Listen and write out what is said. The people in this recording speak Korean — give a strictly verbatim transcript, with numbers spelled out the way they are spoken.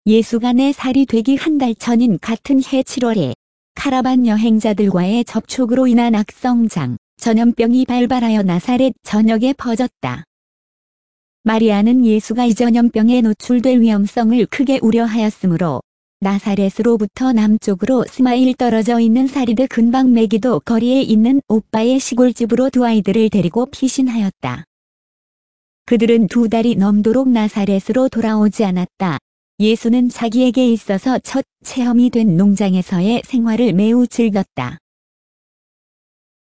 예수가 네 살이 되기 한 달 전인 같은 해 칠월에 카라반 여행자들과의 접촉으로 인한 악성장, 전염병이 발발하여 나사렛 전역에 퍼졌다. 마리아는 예수가 이 전염병에 노출될 위험성을 크게 우려하였으므로 나사렛으로부터 남쪽으로 스마일 떨어져 있는 사리드 근방 메기도 거리에 있는 오빠의 시골집으로 두 아이들을 데리고 피신하였다. 그들은 두 달이 넘도록 나사렛으로 돌아오지 않았다. 예수는 자기에게 있어서 첫 체험이 된 농장에서의 생활을 매우 즐겼다.